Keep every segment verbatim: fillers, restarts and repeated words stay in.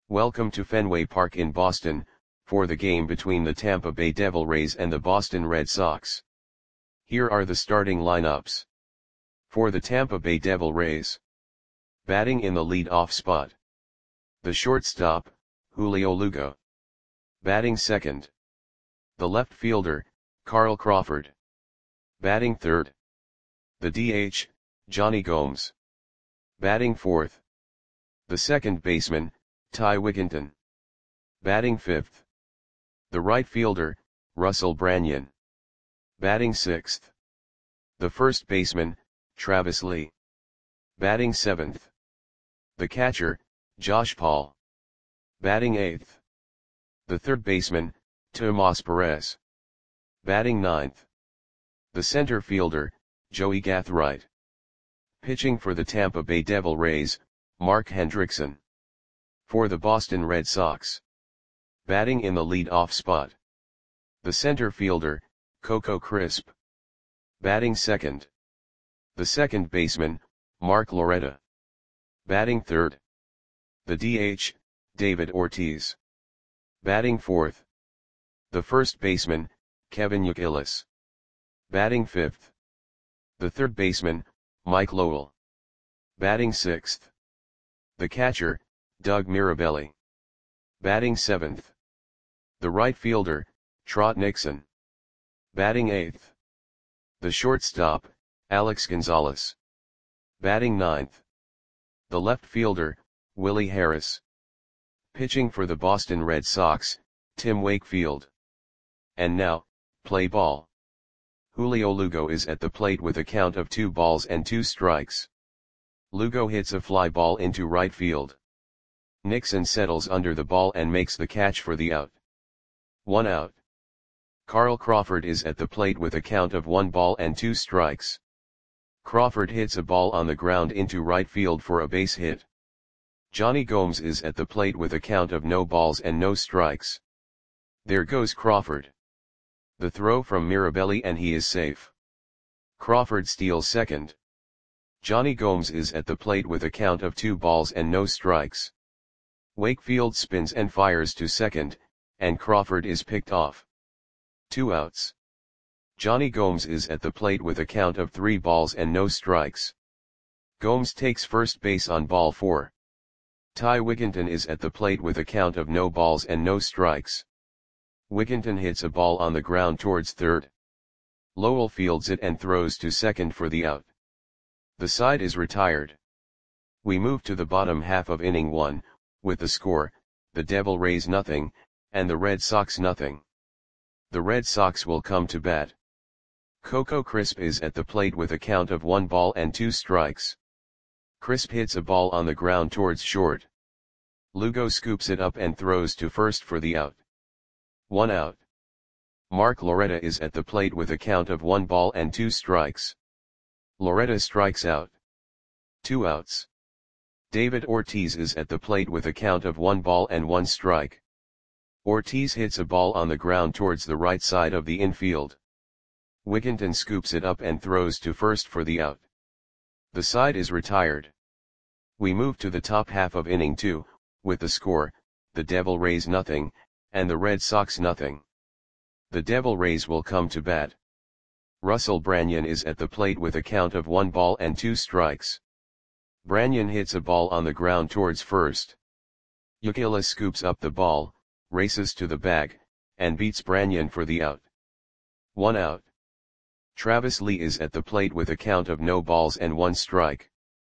Welcome to Fenway Park in Boston, for the game between the Tampa Bay Devil Rays and the Boston Red Sox. Here are the starting lineups. For the Tampa Bay Devil Rays. Batting in the lead-off spot. The shortstop, Julio Lugo. Batting second. The left fielder, Carl Crawford. Batting third. The D H, Jonny Gomes. Batting fourth. The second baseman, Ty Wigginton. Batting fifth. The right fielder, Russell Branyan. Batting sixth. The first baseman, Travis Lee. Batting seventh. The catcher, Josh Paul. Batting eighth. The third baseman, Tomas Perez. Batting ninth. The center fielder, Joey Gathright. Pitching for the Tampa Bay Devil Rays, Mark Hendrickson. For the Boston Red Sox. Batting in the lead-off spot. The center fielder, Coco Crisp. Batting second. The second baseman, Mark Loretta. Batting third. The D H, David Ortiz. Batting fourth. The first baseman, Kevin Youkilis. Batting fifth. The third baseman, Mike Lowell. Batting sixth. The catcher, Doug Mirabelli. Batting seventh. The right fielder, Trot Nixon. Batting eighth. The shortstop, Alex Gonzalez. Batting ninth. The left fielder, Willie Harris. Pitching for the Boston Red Sox, Tim Wakefield. And now, play ball. Julio Lugo is at the plate with a count of two balls and two strikes. Lugo hits a fly ball into right field. Nixon settles under the ball and makes the catch for the out. One out. Carl Crawford is at the plate with a count of one ball and two strikes. Crawford hits a ball on the ground into right field for a base hit. Jonny Gomes is at the plate with a count of no balls and no strikes. There goes Crawford. The throw from Mirabelli and he is safe. Crawford steals second. Jonny Gomes is at the plate with a count of two balls and no strikes. Wakefield spins and fires to second, and Crawford is picked off. Two outs. Jonny Gomes is at the plate with a count of three balls and no strikes. Gomes takes first base on ball four. Ty Wigginton is at the plate with a count of no balls and no strikes. Wigginton hits a ball on the ground towards third. Lowell fields it and throws to second for the out. The side is retired. We move to the bottom half of inning one, with the score, the Devil Rays nothing, and the Red Sox nothing. The Red Sox will come to bat. Coco Crisp is at the plate with a count of one ball and two strikes. Crisp hits a ball on the ground towards short. Lugo scoops it up and throws to first for the out. One out. Mark Loretta is at the plate with a count of one ball and two strikes. Loretta strikes out. Two outs. David Ortiz is at the plate with a count of one ball and one strike. Ortiz hits a ball on the ground towards the right side of the infield. Wigginton scoops it up and throws to first for the out. The side is retired. We move to the top half of inning two, with the score, the Devil Rays nothing, and the Red Sox nothing. The Devil Rays will come to bat. Russell Branyan is at the plate with a count of one ball and two strikes. Branyan hits a ball on the ground towards first. Youkilis scoops up the ball, races to the bag, and beats Branyan for the out. One out. Travis Lee is at the plate with a count of no balls and one strike.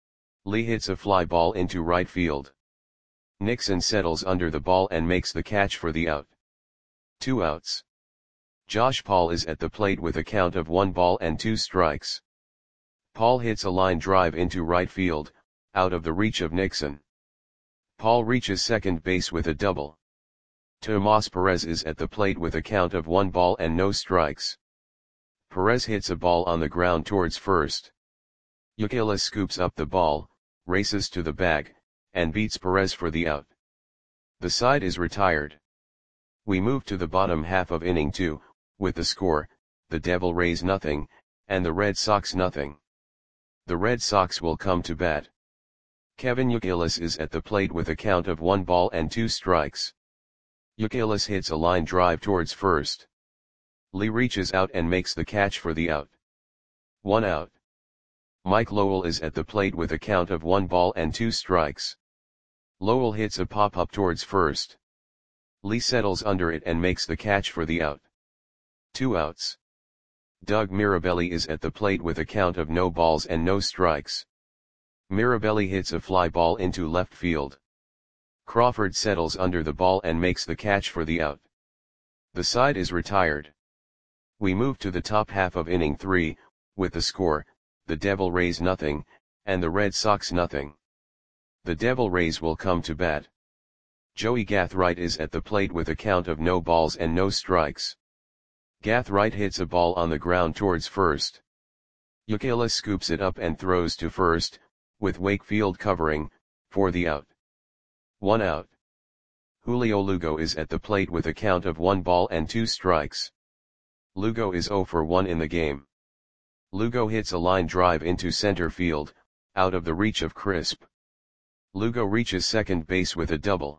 Lee hits a fly ball into right field. Nixon settles under the ball and makes the catch for the out. Two outs. Josh Paul is at the plate with a count of one ball and two strikes. Paul hits a line drive into right field, out of the reach of Nixon. Paul reaches second base with a double. Tomas Perez is at the plate with a count of one ball and no strikes. Perez hits a ball on the ground towards first. Youkilis scoops up the ball, races to the bag, and beats Perez for the out. The side is retired. We move to the bottom half of inning two, with the score, the Devil Rays nothing, and the Red Sox nothing. The Red Sox will come to bat. Kevin Youkilis is at the plate with a count of one ball and two strikes. Youkilis hits a line drive towards first. Lee reaches out and makes the catch for the out. One out. Mike Lowell is at the plate with a count of one ball and two strikes. Lowell hits a pop-up towards first. Lee settles under it and makes the catch for the out. Two outs. Doug Mirabelli is at the plate with a count of no balls and no strikes. Mirabelli hits a fly ball into left field. Crawford settles under the ball and makes the catch for the out. The side is retired. We move to the top half of inning three, with the score, the Devil Rays nothing, and the Red Sox nothing. The Devil Rays will come to bat. Joey Gathright is at the plate with a count of no balls and no strikes. Gathright hits a ball on the ground towards first. Youkilis scoops it up and throws to first, with Wakefield covering, for the out. One out. Julio Lugo is at the plate with a count of one ball and two strikes. Lugo is oh for one in the game. Lugo hits a line drive into center field, out of the reach of Crisp. Lugo reaches second base with a double.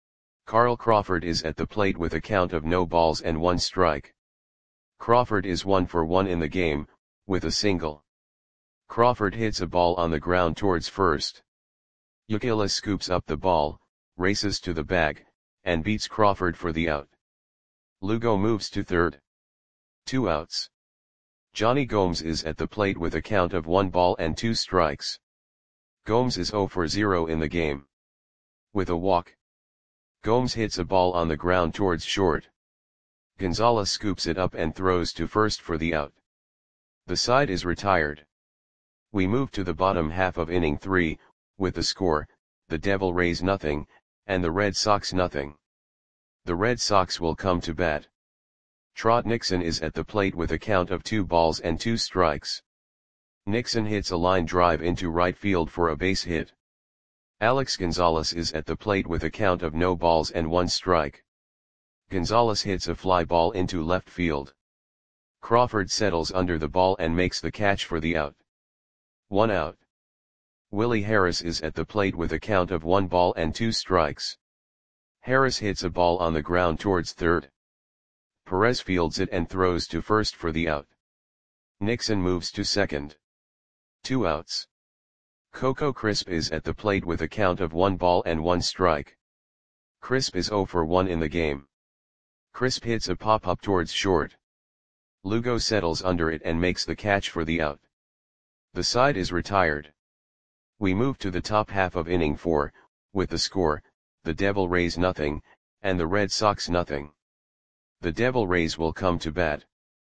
Carl Crawford is at the plate with a count of no balls and one strike. Crawford is one for one in the game, with a single. Crawford hits a ball on the ground towards first. Youkilis scoops up the ball, races to the bag, and beats Crawford for the out. Lugo moves to third. Two outs. Johnny Gomes is at the plate with a count of one ball and two strikes. Gomes is oh for zero in the game. With a walk. Gomes hits a ball on the ground towards short. Gonzalez scoops it up and throws to first for the out. The side is retired. We move to the bottom half of inning three, with the score, the Devil Rays nothing, and the Red Sox nothing. The Red Sox will come to bat. Trot Nixon is at the plate with a count of two balls and two strikes. Nixon hits a line drive into right field for a base hit. Alex Gonzalez is at the plate with a count of no balls and one strike. Gonzalez hits a fly ball into left field. Crawford settles under the ball and makes the catch for the out. One out. Willie Harris is at the plate with a count of one ball and two strikes. Harris hits a ball on the ground towards third. Perez fields it and throws to first for the out. Nixon moves to second. Two outs. Coco Crisp is at the plate with a count of one ball and one strike. Crisp is oh for one in the game. Crisp hits a pop-up towards short. Lugo settles under it and makes the catch for the out. The side is retired. We move to the top half of inning four, with the score, the Devil Rays nothing, and the Red Sox nothing. The Devil Rays will come to bat.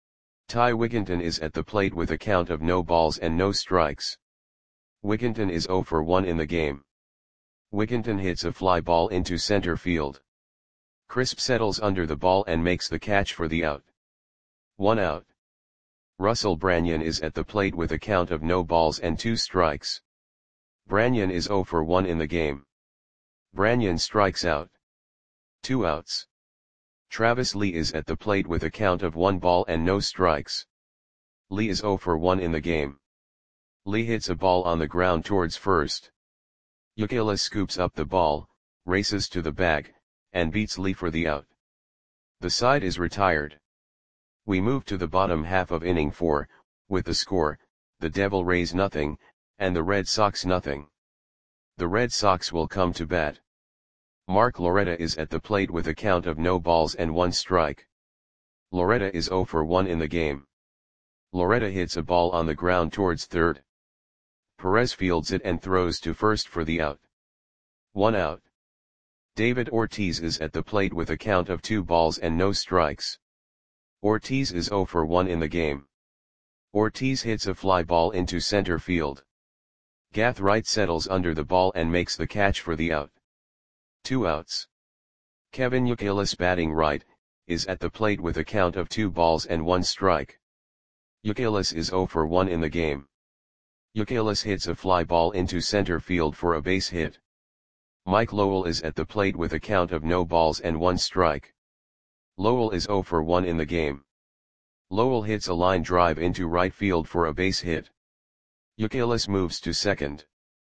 Ty Wigginton is at the plate with a count of no balls and no strikes. Wigginton is oh for one in the game. Wigginton hits a fly ball into center field. Crisp settles under the ball and makes the catch for the out. One out. Russell Branyan is at the plate with a count of no balls and two strikes. Branyan is oh for one in the game. Branyan strikes out. Two outs. Travis Lee is at the plate with a count of one ball and no strikes. Lee is oh for one in the game. Lee hits a ball on the ground towards first. Youkilis scoops up the ball, races to the bag, and beats Lee for the out. The side is retired. We move to the bottom half of inning four, with the score, the Devil Rays nothing, and the Red Sox nothing. The Red Sox will come to bat. Mark Loretta is at the plate with a count of no balls and one strike. Loretta is oh for one in the game. Loretta hits a ball on the ground towards third. Perez fields it and throws to first for the out. One out. David Ortiz is at the plate with a count of two balls and no strikes. Ortiz is oh for one in the game. Ortiz hits a fly ball into center field. Gathright settles under the ball and makes the catch for the out. Two outs. Kevin Youkilis, batting right, is at the plate with a count of two balls and one strike. Youkilis is oh for one in the game. Youkilis hits a fly ball into center field for a base hit. Mike Lowell is at the plate with a count of no balls and one strike. Lowell is oh for one in the game. Lowell hits a line drive into right field for a base hit. Youkilis moves to second.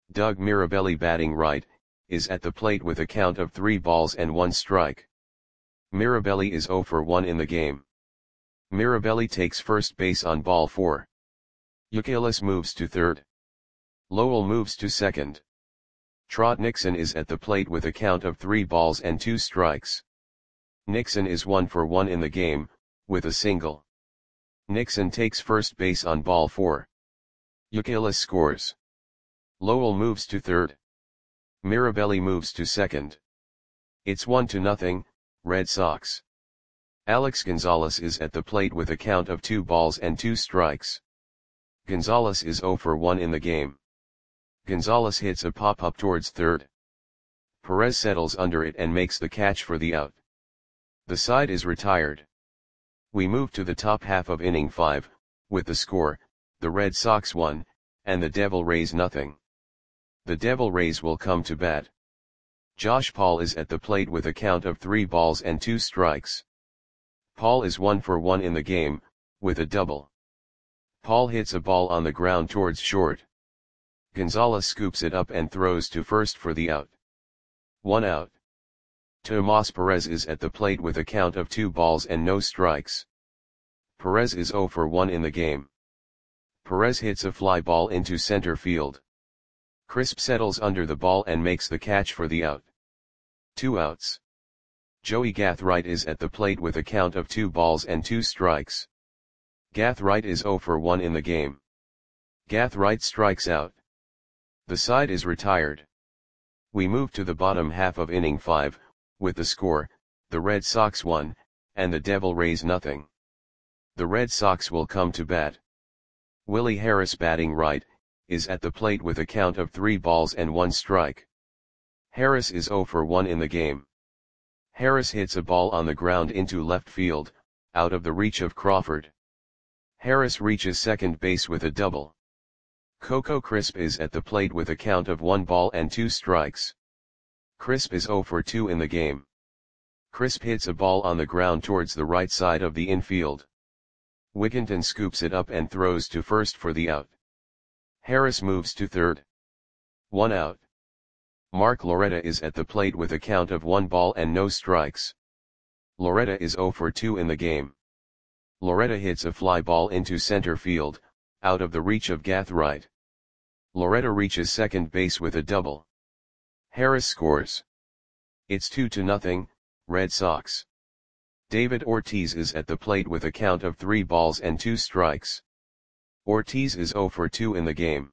Doug Mirabelli, batting right, is at the plate with a count of three balls and one strike. Mirabelli is zero for one in the game. Mirabelli takes first base on ball four. Youkilis moves to third. Lowell moves to second. Trot Nixon is at the plate with a count of three balls and two strikes. Nixon is one for one in the game, with a single. Nixon takes first base on ball four. Youkilis scores. Lowell moves to third. Mirabelli moves to second. It's one to nothing, Red Sox. Alex Gonzalez is at the plate with a count of two balls and two strikes. Gonzalez is zero for one in the game. Gonzalez hits a pop-up towards third. Perez settles under it and makes the catch for the out. The side is retired. We move to the top half of inning five, with the score, the Red Sox one, and the Devil Rays nothing. The Devil Rays will come to bat. Josh Paul is at the plate with a count of three balls and two strikes. Paul is one for one in the game, with a double. Paul hits a ball on the ground towards short. Gonzalez scoops it up and throws to first for the out. One out. Tomas Perez is at the plate with a count of two balls and no strikes. Perez is zero for one in the game. Perez hits a fly ball into center field. Crisp settles under the ball and makes the catch for the out. Two outs. Joey Gathright is at the plate with a count of two balls and two strikes. Gathright is zero for one in the game. Gathright strikes out. The side is retired. We move to the bottom half of inning five, with the score, the Red Sox one, and the Devil Rays nothing. The Red Sox will come to bat. Willie Harris, batting right, is at the plate with a count of three balls and one strike. Harris is zero for one in the game. Harris hits a ball on the ground into left field, out of the reach of Crawford. Harris reaches second base with a double. Coco Crisp is at the plate with a count of one ball and two strikes. Crisp is zero for two in the game. Crisp hits a ball on the ground towards the right side of the infield. Wigginton scoops it up and throws to first for the out. Harris moves to third. One out. Mark Loretta is at the plate with a count of one ball and no strikes. Loretta is zero for two in the game. Loretta hits a fly ball into center field, out of the reach of Gathright. Loretta reaches second base with a double. Harris scores. It's two to nothing, Red Sox. David Ortiz is at the plate with a count of three balls and two strikes. Ortiz is zero for two in the game.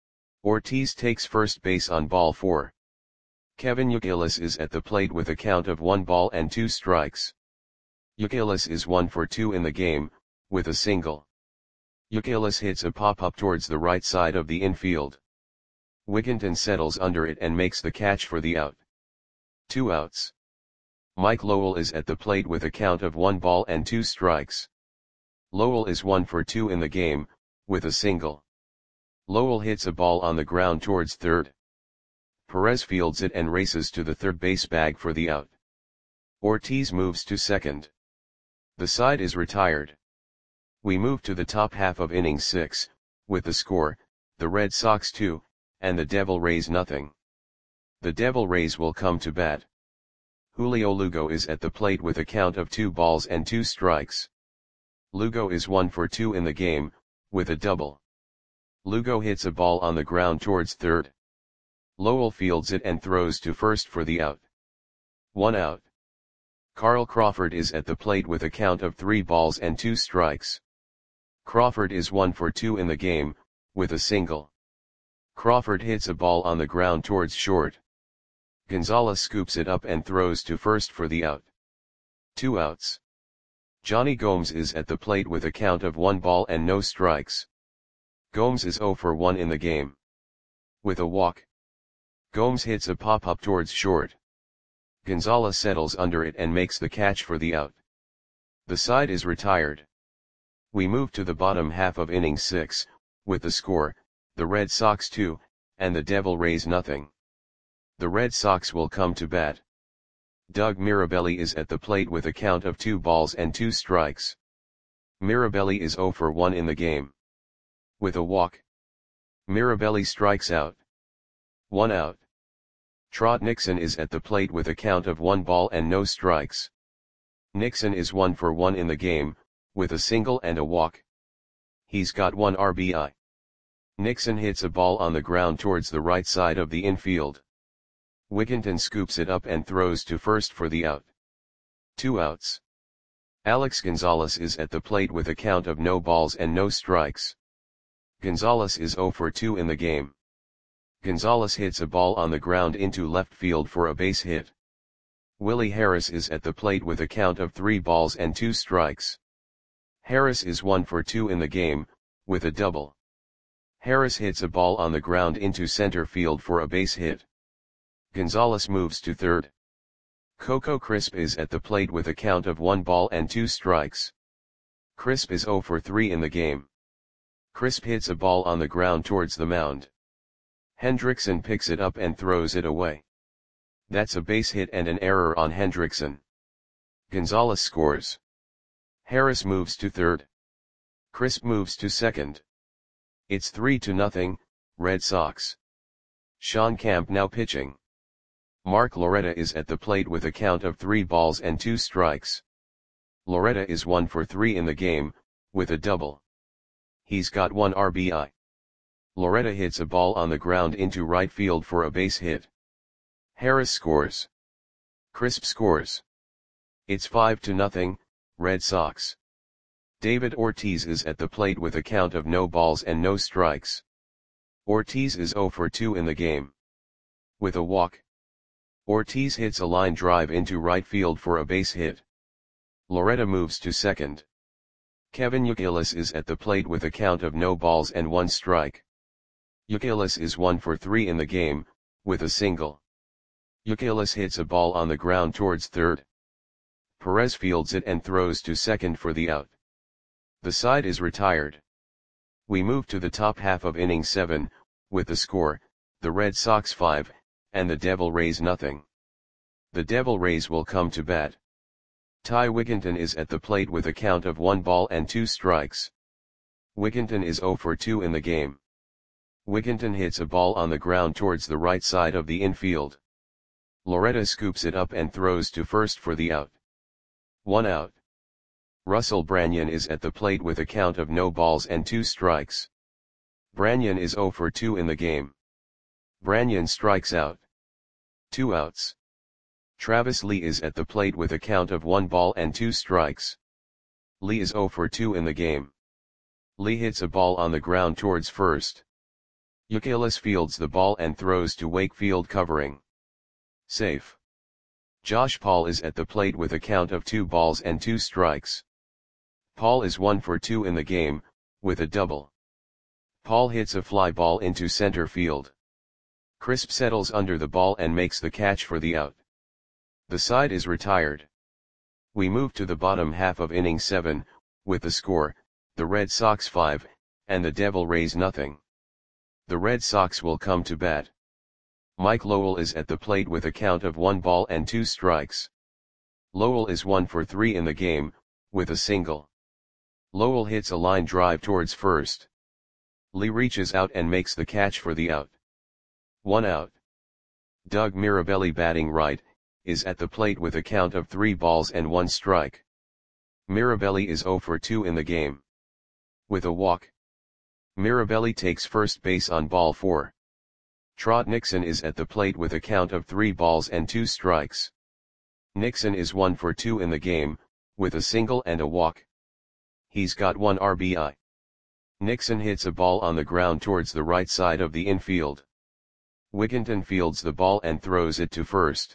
Ortiz takes first base on ball four. Kevin Youkilis is at the plate with a count of one ball and two strikes. Youkilis is one for two in the game, with a single. Youkilis hits a pop-up towards the right side of the infield. Wigginton settles under it and makes the catch for the out. Two outs. Mike Lowell is at the plate with a count of one ball and two strikes. Lowell is one for two in the game, with a single. Lowell hits a ball on the ground towards third. Perez fields it and races to the third base bag for the out. Ortiz moves to second. The side is retired. We move to the top half of inning six, with the score, the Red Sox two, and the Devil Rays nothing. The Devil Rays will come to bat. Julio Lugo is at the plate with a count of two balls and two strikes. Lugo is one for two in the game, with a double. Lugo hits a ball on the ground towards third. Lowell fields it and throws to first for the out. One out. Carl Crawford is at the plate with a count of three balls and two strikes. Crawford is one for two in the game, with a single. Crawford hits a ball on the ground towards short. Gonzalez scoops it up and throws to first for the out. Two outs. Johnny Gomes is at the plate with a count of one ball and no strikes. Gomes is zero for one in the game. With a walk. Gomes hits a pop-up towards short. Gonzalez settles under it and makes the catch for the out. The side is retired. We move to the bottom half of inning six, with the score, the Red Sox two, and the Devil Rays nothing. The Red Sox will come to bat. Doug Mirabelli is at the plate with a count of two balls and two strikes. Mirabelli is zero for one in the game. With a walk. Mirabelli strikes out. One out. Trot Nixon is at the plate with a count of one ball and no strikes. Nixon is one for one in the game, with a single and a walk. He's got one R B I. Nixon hits a ball on the ground towards the right side of the infield. Wigginton scoops it up and throws to first for the out. Two outs. Alex Gonzalez is at the plate with a count of no balls and no strikes. Gonzalez is zero for two in the game. Gonzalez hits a ball on the ground into left field for a base hit. Willie Harris is at the plate with a count of three balls and two strikes. Harris is one for two in the game, with a double. Harris hits a ball on the ground into center field for a base hit. Gonzalez moves to third. Coco Crisp is at the plate with a count of one ball and two strikes. Crisp is zero for three in the game. Crisp hits a ball on the ground towards the mound. Hendrickson picks it up and throws it away. That's a base hit and an error on Hendrickson. Gonzalez scores. Harris moves to third. Crisp moves to second. It's three to nothing, Red Sox. Sean Camp now pitching. Mark Loretta is at the plate with a count of three balls and two strikes. Loretta is one for three in the game, with a double. He's got one R B I. Loretta hits a ball on the ground into right field for a base hit. Harris scores. Crisp scores. It's five to nothing, Red Sox. David Ortiz is at the plate with a count of no balls and no strikes. Ortiz is zero for two in the game. With a walk. Ortiz hits a line drive into right field for a base hit. Loretta moves to second. Kevin Youkilis is at the plate with a count of no balls and one strike. Youkilis is one for three in the game, with a single. Youkilis hits a ball on the ground towards third. Perez fields it and throws to second for the out. The side is retired. We move to the top half of inning seven, with the score, the Red Sox five, and the Devil Rays nothing. The Devil Rays will come to bat. Ty Wigginton is at the plate with a count of one ball and two strikes. Wigginton is zero for two in the game. Wigginton hits a ball on the ground towards the right side of the infield. Loretta scoops it up and throws to first for the out. One out. Russell Branyan is at the plate with a count of no balls and two strikes. Branyan is zero for two in the game. Branyan strikes out. Two outs. Travis Lee is at the plate with a count of one ball and two strikes. Lee is zero for two in the game. Lee hits a ball on the ground towards first. Youkilis fields the ball and throws to Wakefield covering. Safe. Josh Paul is at the plate with a count of two balls and two strikes. Paul is one for two in the game, with a double. Paul hits a fly ball into center field. Crisp settles under the ball and makes the catch for the out. The side is retired. We move to the bottom half of inning seven, with the score, the Red Sox five, and the Devil Rays nothing. The Red Sox will come to bat. Mike Lowell is at the plate with a count of one ball and two strikes. Lowell is one for three in the game, with a single. Lowell hits a line drive towards first. Lee reaches out and makes the catch for the out. One out. Doug Mirabelli, batting right, is at the plate with a count of three balls and one strike. Mirabelli is zero for two in the game. With a walk. Mirabelli takes first base on ball four. Trot Nixon is at the plate with a count of three balls and two strikes. Nixon is one for two in the game, with a single and a walk. He's got one R B I. Nixon hits a ball on the ground towards the right side of the infield. Wigginton fields the ball and throws it to first.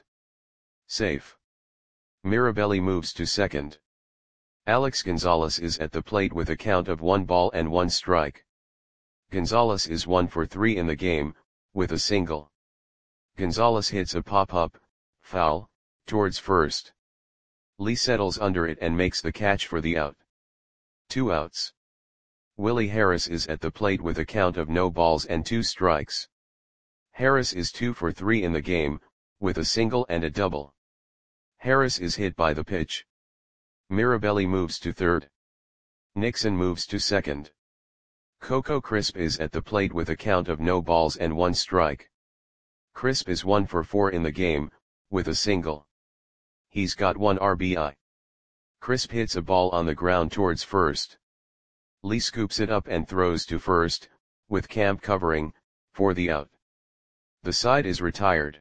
Safe. Mirabelli moves to second. Alex Gonzalez is at the plate with a count of one ball and one strike. Gonzalez is one for three in the game, with a single. Gonzalez hits a pop-up, foul, towards first. Lee settles under it and makes the catch for the out. Two outs. Willie Harris is at the plate with a count of no balls and two strikes. Harris is two for three in the game, with a single and a double. Harris is hit by the pitch. Mirabelli moves to third. Nixon moves to second. Coco Crisp is at the plate with a count of no balls and one strike. Crisp is one for four in the game, with a single. He's got one R B I. Crisp hits a ball on the ground towards first. Lee scoops it up and throws to first, with Camp covering, for the out. The side is retired.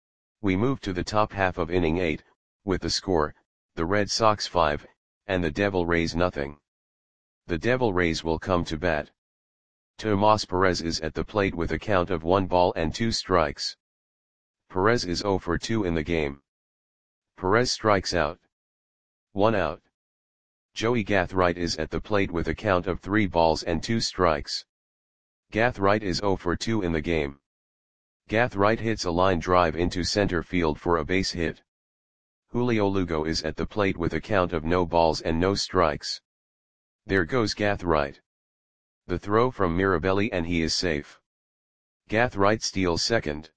We move to the top half of inning eight, with the score, the Red Sox five, and the Devil Rays nothing. The Devil Rays will come to bat. Tomas Perez is at the plate with a count of one ball and two strikes. Perez is zero for two in the game. Perez strikes out. One out. Joey Gathright is at the plate with a count of three balls and two strikes. Gathright is zero for two in the game. Gathright hits a line drive into center field for a base hit. Julio Lugo is at the plate with a count of no balls and no strikes. There goes Gathright. The throw from Mirabelli and he is safe. Gathright steals second.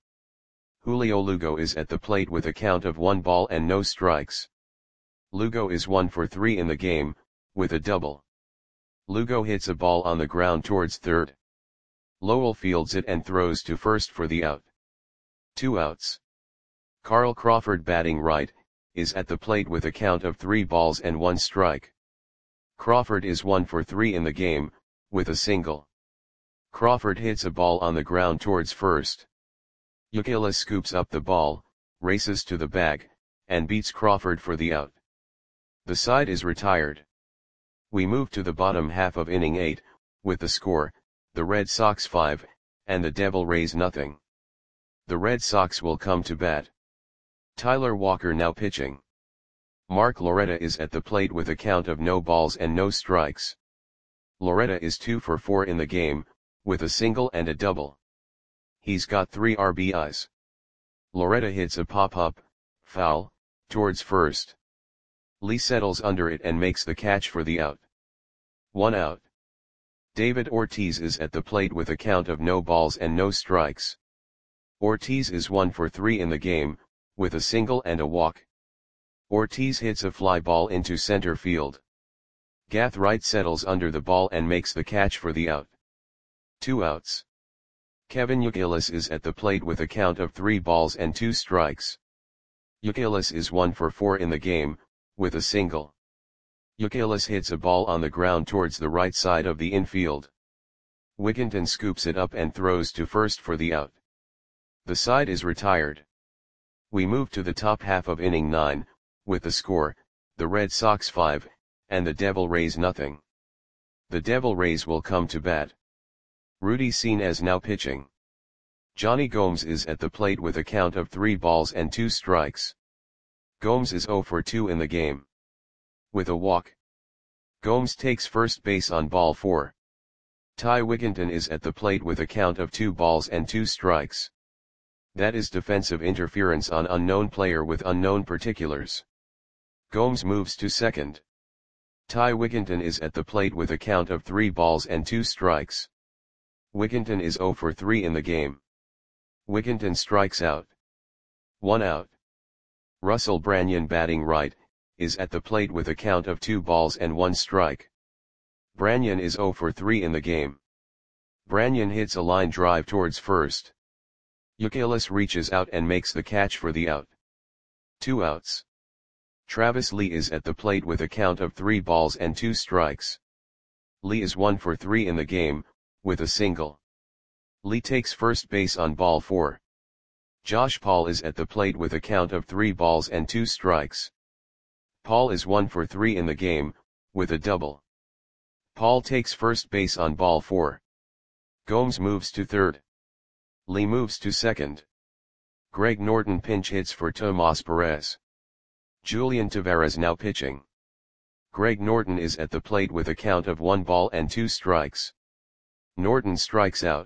Julio Lugo is at the plate with a count of one ball and no strikes. Lugo is one for three in the game, with a double. Lugo hits a ball on the ground towards third. Lowell fields it and throws to first for the out. Two outs. Carl Crawford, batting right, is at the plate with a count of three balls and one strike. Crawford is one for three in the game, with a single. Crawford hits a ball on the ground towards first. Youkilis scoops up the ball, races to the bag, and beats Crawford for the out. The side is retired. We move to the bottom half of inning eight, with the score, the Red Sox five, and the Devil Rays nothing. The Red Sox will come to bat. Tyler Walker now pitching. Mark Loretta is at the plate with a count of no balls and no strikes. Loretta is two for four in the game, with a single and a double. He's got three R B Is. Loretta hits a pop-up, foul, towards first. Lee settles under it and makes the catch for the out. One out. David Ortiz is at the plate with a count of no balls and no strikes. Ortiz is one for three in the game, with a single and a walk. Ortiz hits a fly ball into center field. Gathright settles under the ball and makes the catch for the out. Two outs. Kevin Youkilis is at the plate with a count of three balls and two strikes. Youkilis is one for four in the game, with a single. Youkilis hits a ball on the ground towards the right side of the infield. Wigginton scoops it up and throws to first for the out. The side is retired. We move to the top half of inning nine, with the score, the Red Sox five, and the Devil Rays nothing. The Devil Rays will come to bat. Rudy Senes now pitching. Johnny Gomes is at the plate with a count of three balls and two strikes. Gomes is zero for two in the game. With a walk. Gomes takes first base on ball four. Ty Wigginton is at the plate with a count of two balls and two strikes. That is defensive interference on unknown player with unknown particulars. Gomes moves to second. Ty Wigginton is at the plate with a count of three balls and two strikes. Wigginton is zero for three in the game. Wigginton strikes out. One out. Russell Branyan, batting right, is at the plate with a count of two balls and one strike. Branyan is zero for three in the game. Branyan hits a line drive towards first. Youkilis reaches out and makes the catch for the out. Two outs. Travis Lee is at the plate with a count of three balls and two strikes. Lee is one for three in the game, with a single. Lee takes first base on ball four. Josh Paul is at the plate with a count of three balls and two strikes. Paul is one for three in the game, with a double. Paul takes first base on ball four. Gomes moves to third. Lee moves to second. Greg Norton pinch hits for Tomas Perez. Julian Tavares now pitching. Greg Norton is at the plate with a count of one ball and two strikes. Norton strikes out.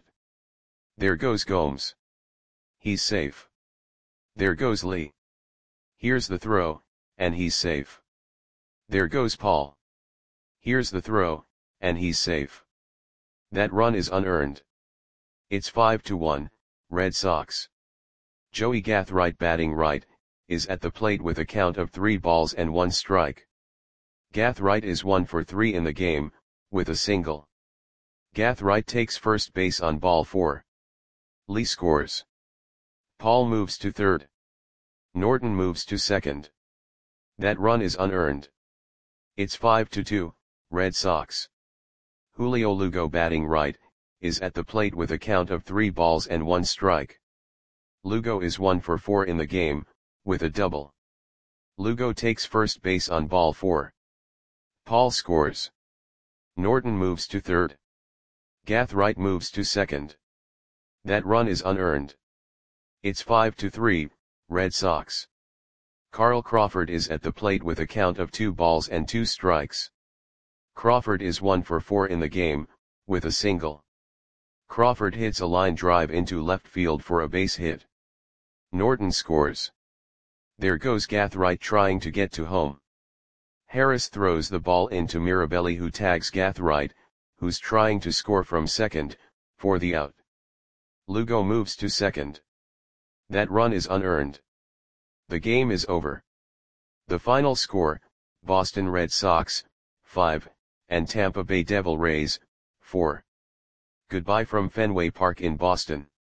There goes Gomes. He's safe. There goes Lee. Here's the throw, and he's safe. There goes Paul. Here's the throw, and he's safe. That run is unearned. It's five to one, Red Sox. Joey Gathright, batting right, is at the plate with a count of three balls and one strike. Gathright is one for three in the game, with a single. Gathright takes first base on ball four. Lee scores. Paul moves to third. Norton moves to second. That run is unearned. It's five to two, Red Sox. Julio Lugo, batting right, is at the plate with a count of three balls and one strike. Lugo is one for four in the game, with a double. Lugo takes first base on ball four. Paul scores. Norton moves to third. Gathright moves to second. That run is unearned. It's five to three, Red Sox. Carl Crawford is at the plate with a count of two balls and two strikes. Crawford is one for four in the game, with a single. Crawford hits a line drive into left field for a base hit. Norton scores. There goes Gathright trying to get to home. Harris throws the ball into Mirabelli, who tags Gathright, who's trying to score from second, for the out. Lugo moves to second. That run is unearned. The game is over. The final score, Boston Red Sox, five, and Tampa Bay Devil Rays, four. Goodbye from Fenway Park in Boston.